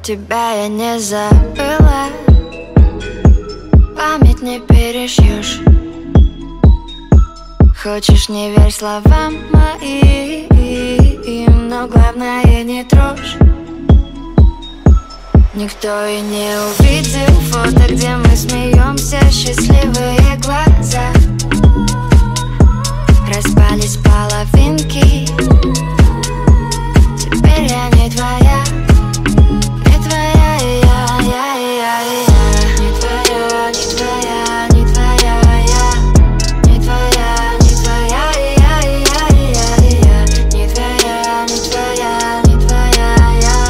Тебя я не забыла, память не перешьешь. Хочешь, не верь словам моим, но главное не трожь. Никто и не увидел фото, где мы смеемся, счастливые глаза. Распались половинки, теперь я не твоя, не твоя, и я. Не твоя, не твоя, не твоя, я. Не твоя, не твоя, и я. Не твоя, не твоя, не твоя, я.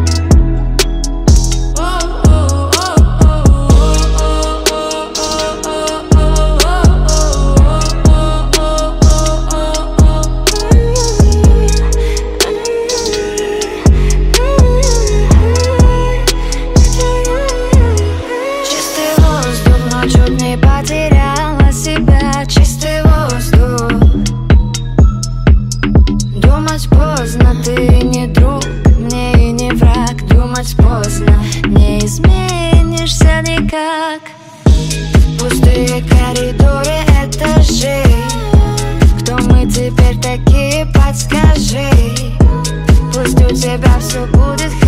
Чуть не потеряла себя, чистый воздух. Думать поздно, ты не друг, мне и не враг. Думать поздно, не изменишься никак. Пустые коридоры этажей. Кто мы теперь такие, подскажи. Пусть у тебя все будет хорошо.